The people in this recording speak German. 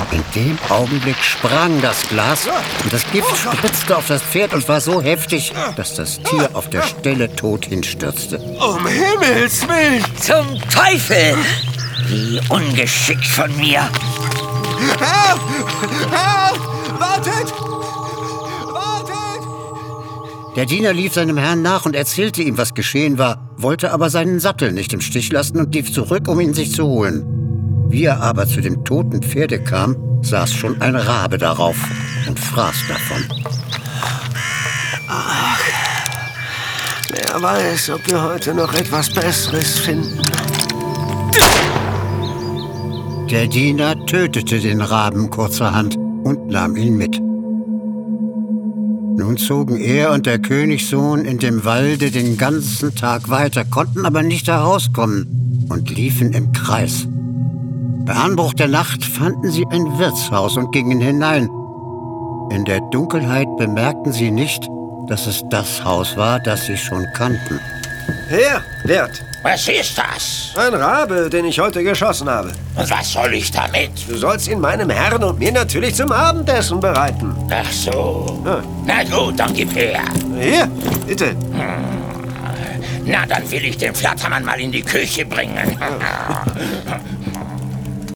In dem Augenblick sprang das Glas und das Gift spritzte auf das Pferd und war so heftig, dass das Tier auf der Stelle tot hinstürzte. Um Himmels Willen! Zum Teufel! Wie ungeschickt von mir! Herr! Herr! Wartet! Wartet! Der Diener lief seinem Herrn nach und erzählte ihm, was geschehen war, wollte aber seinen Sattel nicht im Stich lassen und lief zurück, um ihn sich zu holen. Wie er aber zu dem toten Pferde kam, saß schon ein Rabe darauf und fraß davon. Ach, wer weiß, ob wir heute noch etwas Besseres finden. Der Diener tötete den Raben kurzerhand und nahm ihn mit. Nun zogen er und der Königssohn in dem Walde den ganzen Tag weiter, konnten aber nicht herauskommen und liefen im Kreis. Bei Anbruch der Nacht fanden sie ein Wirtshaus und gingen hinein. In der Dunkelheit bemerkten sie nicht, dass es das Haus war, das sie schon kannten. Herr, Wirt, Was ist das? ein Rabe, den ich heute geschossen habe. Und was soll ich damit? Du sollst ihn meinem Herrn und mir natürlich zum Abendessen bereiten. Ach so. Ja. Na gut, dann gib her. Hier, bitte. Na, dann will ich den Flattermann mal in die Küche bringen.